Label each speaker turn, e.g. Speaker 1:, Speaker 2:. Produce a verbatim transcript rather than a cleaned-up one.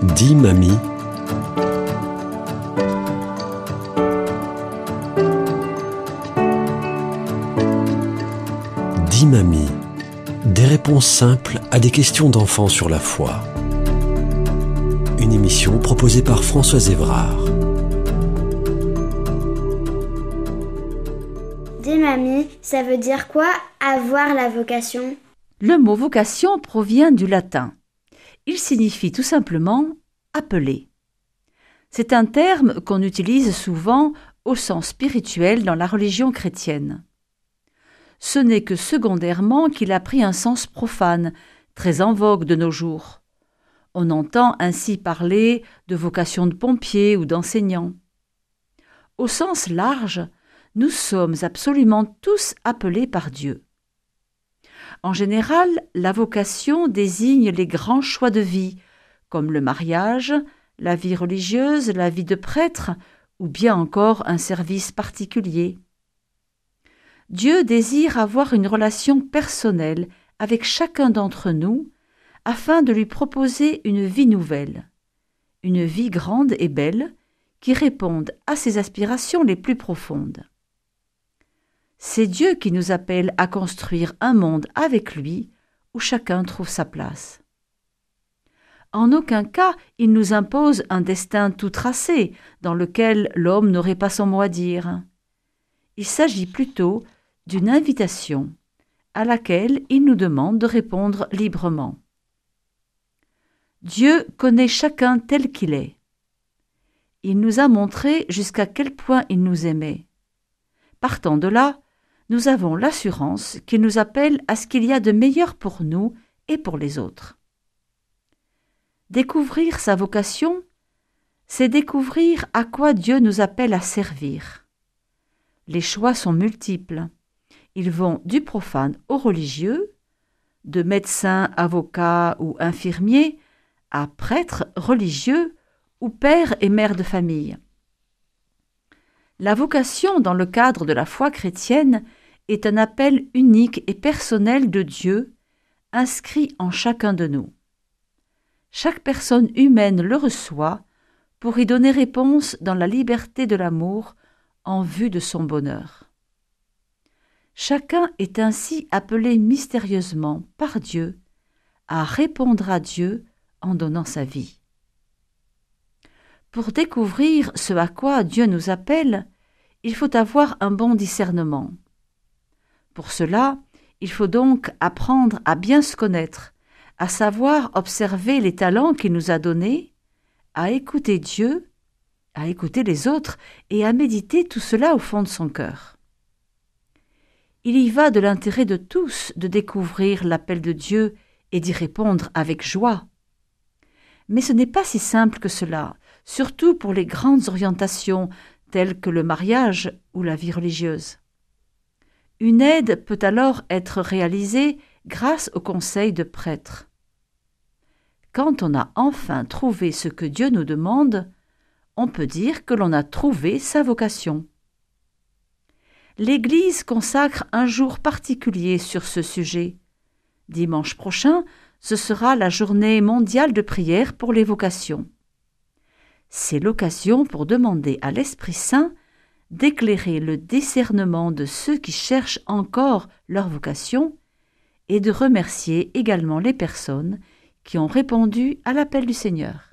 Speaker 1: Dis mamie. Dis mamie. Des réponses simples à des questions d'enfants sur la foi. Une émission proposée par Françoise Évrard.
Speaker 2: Dis mamie, ça veut dire quoi avoir la vocation ?
Speaker 3: Le mot vocation provient du latin. Il signifie tout simplement appeler. C'est un terme qu'on utilise souvent au sens spirituel dans la religion chrétienne. Ce n'est que secondairement qu'il a pris un sens profane, très en vogue de nos jours. On entend ainsi parler de vocation de pompier ou d'enseignant. Au sens large, nous sommes absolument tous appelés par Dieu. En général, la vocation désigne les grands choix de vie, comme le mariage, la vie religieuse, la vie de prêtre, ou bien encore un service particulier. Dieu désire avoir une relation personnelle avec chacun d'entre nous, afin de lui proposer une vie nouvelle, une vie grande et belle, qui réponde à ses aspirations les plus profondes. C'est Dieu qui nous appelle à construire un monde avec lui où chacun trouve sa place. En aucun cas, il nous impose un destin tout tracé dans lequel l'homme n'aurait pas son mot à dire. Il s'agit plutôt d'une invitation à laquelle il nous demande de répondre librement. Dieu connaît chacun tel qu'il est. Il nous a montré jusqu'à quel point il nous aimait. Partant de là, nous avons l'assurance qu'il nous appelle à ce qu'il y a de meilleur pour nous et pour les autres. Découvrir sa vocation, c'est découvrir à quoi Dieu nous appelle à servir. Les choix sont multiples. Ils vont du profane au religieux, de médecin, avocat ou infirmier, à prêtre, religieux ou père et mère de famille. La vocation dans le cadre de la foi chrétienne est un appel unique et personnel de Dieu, inscrit en chacun de nous. Chaque personne humaine le reçoit pour y donner réponse dans la liberté de l'amour en vue de son bonheur. Chacun est ainsi appelé mystérieusement par Dieu à répondre à Dieu en donnant sa vie. Pour découvrir ce à quoi Dieu nous appelle, il faut avoir un bon discernement. Pour cela, il faut donc apprendre à bien se connaître, à savoir observer les talents qu'il nous a donnés, à écouter Dieu, à écouter les autres et à méditer tout cela au fond de son cœur. Il y va de l'intérêt de tous de découvrir l'appel de Dieu et d'y répondre avec joie. Mais ce n'est pas si simple que cela, surtout pour les grandes orientations telles que le mariage ou la vie religieuse. Une aide peut alors être réalisée grâce au conseil de prêtres. Quand on a enfin trouvé ce que Dieu nous demande, on peut dire que l'on a trouvé sa vocation. L'Église consacre un jour particulier sur ce sujet. Dimanche prochain, ce sera la journée mondiale de prière pour les vocations. C'est l'occasion pour demander à l'Esprit Saint d'éclairer le discernement de ceux qui cherchent encore leur vocation et de remercier également les personnes qui ont répondu à l'appel du Seigneur.